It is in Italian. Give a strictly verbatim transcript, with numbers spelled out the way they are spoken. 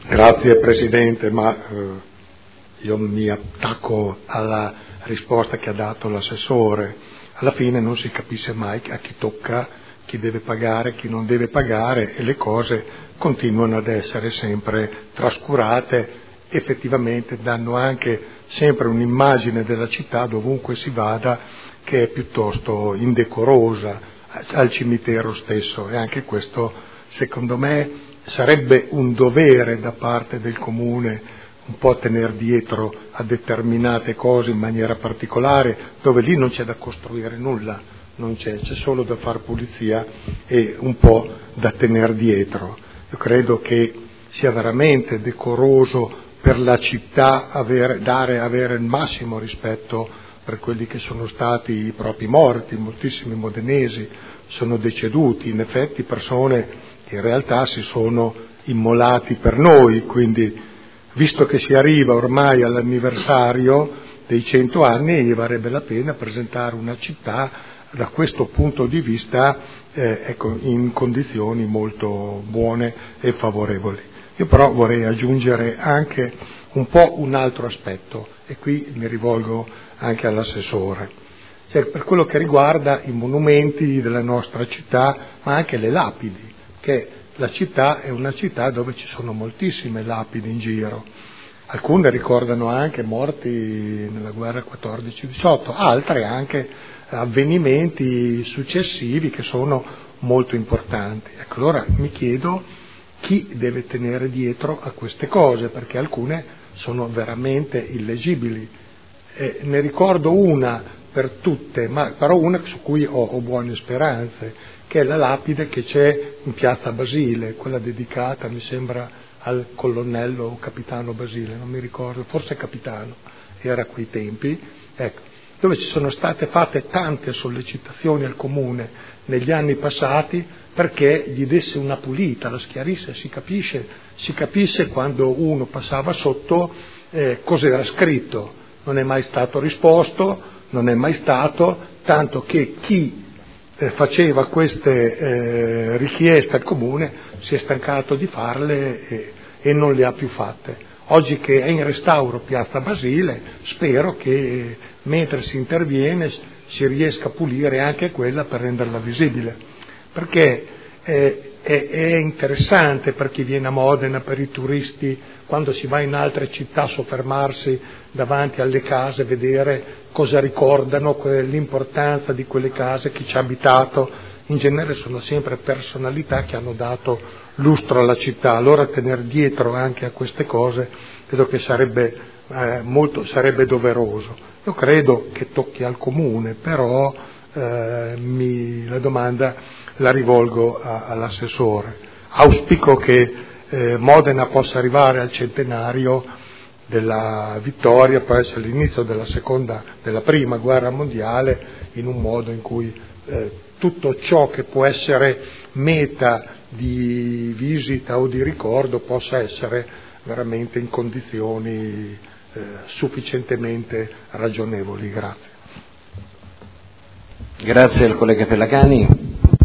Grazie Presidente, ma eh, io mi attacco alla risposta che ha dato l'assessore. Alla fine non si capisce mai a chi tocca, chi deve pagare, chi non deve pagare, e le cose continuano ad essere sempre trascurate. Effettivamente danno anche sempre un'immagine della città, dovunque si vada, che è piuttosto indecorosa, al cimitero stesso, e anche questo secondo me sarebbe un dovere da parte del Comune un po' tener dietro a determinate cose in maniera particolare, dove lì non c'è da costruire nulla, non c'è, c'è solo da far pulizia e un po' da tener dietro. Io credo che sia veramente decoroso per la città avere, dare, avere il massimo rispetto per quelli che sono stati i propri morti. Moltissimi modenesi sono deceduti, in effetti persone che in realtà si sono immolati per noi, quindi visto che si arriva ormai all'anniversario dei cento anni, gli varrebbe la pena presentare una città da questo punto di vista eh, ecco, in condizioni molto buone e favorevoli. Io però vorrei aggiungere anche un po' un altro aspetto, e qui mi rivolgo anche all'assessore, cioè per quello che riguarda i monumenti della nostra città, ma anche le lapidi, che la città è una città dove ci sono moltissime lapidi in giro. Alcune ricordano anche morti nella guerra quattordici diciotto, altre anche avvenimenti successivi che sono molto importanti. Ecco, allora mi chiedo chi deve tenere dietro a queste cose, perché alcune sono veramente illegibili. Eh, ne ricordo una per tutte, ma però una su cui ho, ho buone speranze, che è la lapide che c'è in piazza Basile, quella dedicata mi sembra al colonnello o capitano Basile, non mi ricordo, forse capitano, era a quei tempi, ecco, dove ci sono state fatte tante sollecitazioni al Comune negli anni passati perché gli desse una pulita, la schiarisse, si capisce, si capisce quando uno passava sotto eh, cos'era scritto, non è mai stato risposto, non è mai stato, tanto che chi eh, faceva queste eh, richieste al Comune si è stancato di farle e, e non le ha più fatte. Oggi che è in restauro piazza Basile, spero che mentre si interviene si riesca a pulire anche quella per renderla visibile, perché è, è, è interessante per chi viene a Modena, per i turisti, quando si va in altre città, soffermarsi davanti alle case, vedere cosa ricordano, l'importanza di quelle case, chi ci ha abitato. In genere sono sempre personalità che hanno dato lustro alla città, allora tenere dietro anche a queste cose credo che sarebbe eh, molto sarebbe doveroso. Io credo che tocchi al Comune, però eh, mi, la domanda la rivolgo a, all'assessore. Auspico che eh, Modena possa arrivare al centenario della vittoria, può essere l'inizio della seconda, della prima guerra mondiale, in un modo in cui eh, tutto ciò che può essere meta di visita o di ricordo possa essere veramente in condizioni eh, sufficientemente ragionevoli. Grazie. Grazie al collega Pellacani.